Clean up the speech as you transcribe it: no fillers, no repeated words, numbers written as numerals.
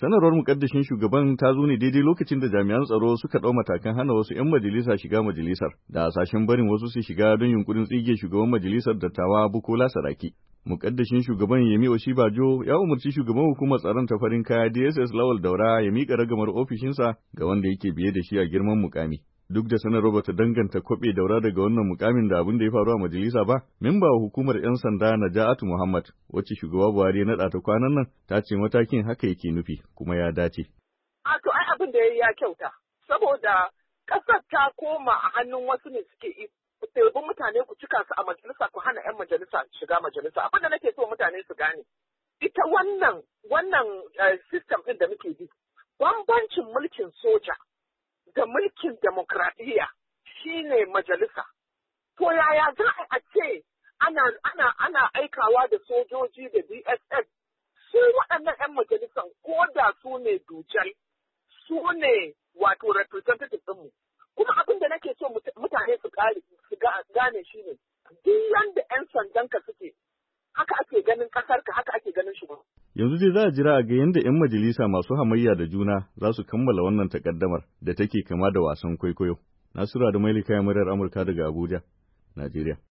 Sanarwar mukaddashin shugaban ta zo ne daidai lokacin da jami'an tsaro suka ɗau matakan hana wasu 'yan majalisa shiga majalisar, da hasashen barin wasu su shiga don yunkurin tsige shugaban majalisar dattawa Bukola Saraki. Mukaddashin shugaban Yemi Oshibajo ya umarci shugaban hukumar tsaron ta farin kaya DSS Lawal Daura ya miƙa ragamar ofishinsa ga wanda yake biye da shi a girman mukami. Duk da sanarwar bata danganta kwaɓe Daura daga wannan mukamin da abin da ya faru a majalisa ba, memba wa hukumar 'yan sanda Naja'atu Muhammad, wacce shugaba Buhari ya naɗa ta kwanan nan, ta ce matakin haka yake nufi kuma ya dace. To ai abin da ya kyauta, saboda ƙasar ta koma a hannun wasu ne suke yi. Ku tebi mutane ku cika su a majalisa ku hana 'yan majalisa shiga majalisa. Abin da nake so mutane su gane. Ita wannan system ɗin da muke bi, bambancin mulkin soja da mulkin demokradiyya shine majalisa. To yaya za a ce ana aikawa da sojoji da DSS su waɗannan 'yan majalisan ko da su ne dujal, su ne wato representative ɗinmu. Kuma abin da nake so mutane su gane shi ne, duk yanda 'yan sandanka suke, haka ake ganin ƙasarka, haka ake ganin shugaba. Yanzu dai za a jira a ga yadda 'yan majalisa masu hamayya da juna za su kammala wannan takaddamar da take kama da wasan kwaikwayo. Nasiru da Mailika muryar Amurka daga Abuja, Najeriya.